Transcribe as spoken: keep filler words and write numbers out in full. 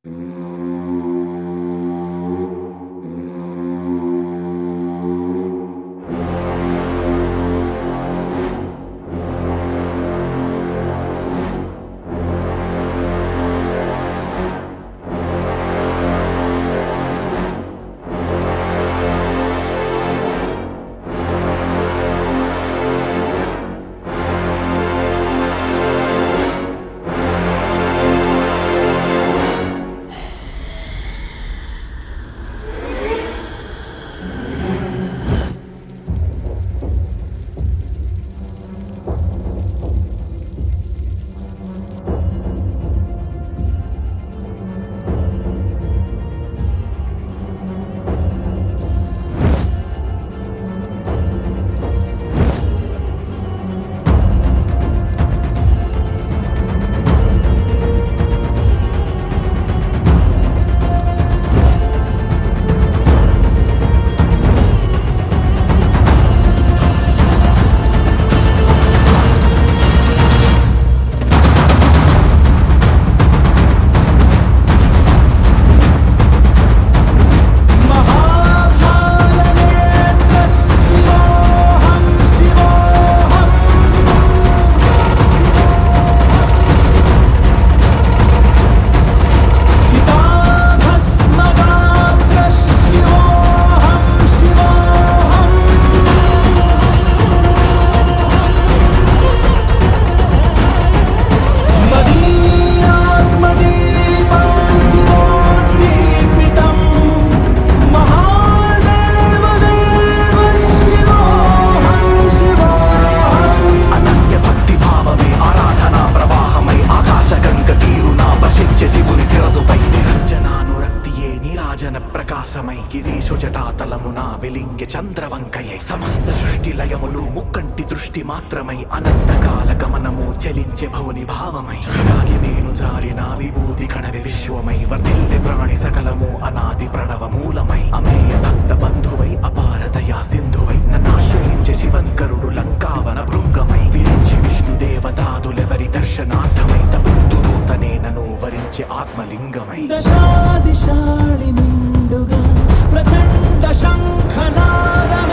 ప్రకాశమై గిరీశు జటాతలమున వెలింగె చంద్రవంకయై సమస్త సృష్టి లయములు ముక్కంటి దృష్టి మాత్రమై అనంతకాల గమనము చలించే భవుని భావమై రాగి మేను జారిన విభూతి కణవి విశ్వమై వర్ధిల్లె ప్రాణి సకలము అనాది ప్రణవ మూలమై అమేయ భక్త బంధువై అపారదయా సింధువై నన్నాశ్రయించే శివన్కరుడు లంకావన భృంగమై విరించి విష్ణు దేవతాదులెవరి దర్శనార్థమై తబుద్ధును తనే నను వరించే ఆత్మలింగమై దశాదిశాళి నిండుగా ప్రచండ శంఖనాదమే